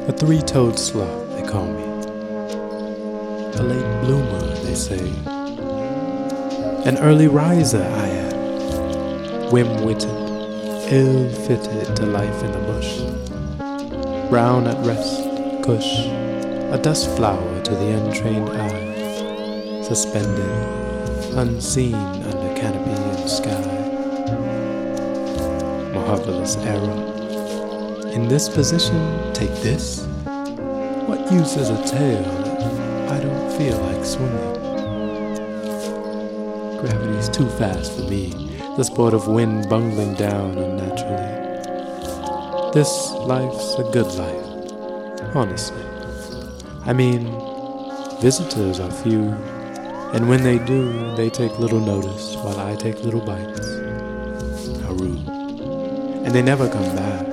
A three-toed sloth, they call me. A late bloomer, they say. An early riser I am. Whim-witted, ill-fitted to life in the bush. Brown at rest, cush, a dust flower to the untrained eye. Suspended, unseen under canopy and sky. Marvelous error. In this position, take this. What use is a tail if I don't feel like swinging? Gravity's too fast for me, the sport of wind bungling down unnaturally. This life's a good life, honestly. I mean, visitors are few, and when they do, they take little notice while I take little bites. How rude. And they never come back.